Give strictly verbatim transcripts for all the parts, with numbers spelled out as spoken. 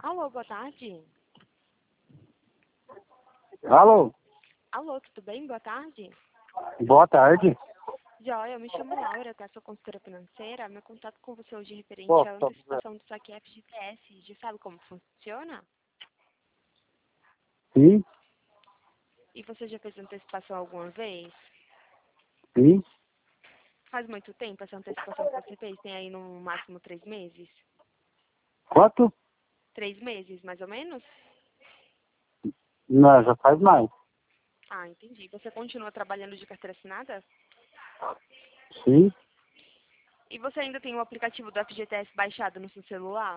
Alô, boa tarde. Alô, Alô, tudo bem? Boa tarde. boa tarde. Joia, eu me chamo Laura, tá? Sou consultora financeira. Meu contato com você hoje é referente Pô, à tô- antecipação do saque F G T S. Já sabe como funciona? Sim, E você já fez antecipação alguma vez? sim. Faz muito tempo essa antecipação que você fez? Tem aí no máximo três meses? Quanto? Três meses, mais ou menos? Não, já faz mais. Ah, entendi. Você continua trabalhando de carteira assinada? Sim. E você ainda tem o aplicativo do F G T S baixado no seu celular?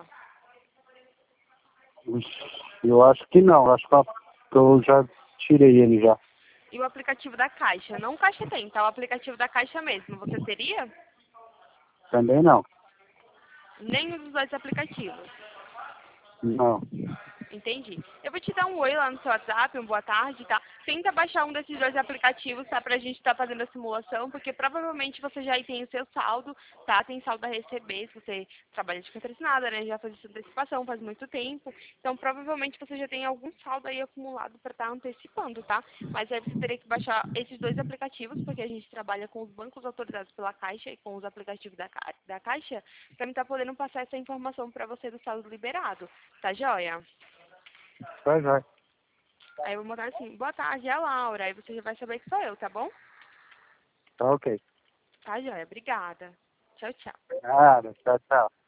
Ixi, eu acho que não. Acho que eu que eu já tirei ele já. E o aplicativo da Caixa? Não o Caixa tem, tá? O aplicativo da Caixa mesmo. Você teria? Também não. Nem os dois aplicativos. Não. Entendi. Eu vou te dar um oi lá no seu WhatsApp, um boa tarde, tá? Tenta baixar um desses dois aplicativos, tá? Pra gente estar fazendo a simulação, porque provavelmente você já aí tem o seu saldo, tá? Tem saldo a receber, se você trabalha de carteira assinada, né? Já faz essa antecipação faz muito tempo. Então, provavelmente você já tem algum saldo aí acumulado para estar antecipando, tá? Mas aí você teria que baixar esses dois aplicativos, porque a gente trabalha com os bancos autorizados pela Caixa e com os aplicativos da, Ca- da Caixa, pra mim estar podendo passar essa informação para você do saldo liberado. Tá joia? Vai, vai. Aí eu vou mandar assim, boa tarde, é a Laura. Aí você já vai saber que sou eu, tá bom? Tá ok. Tá, joia. Obrigada. Tchau, tchau. Nada, tchau, tchau.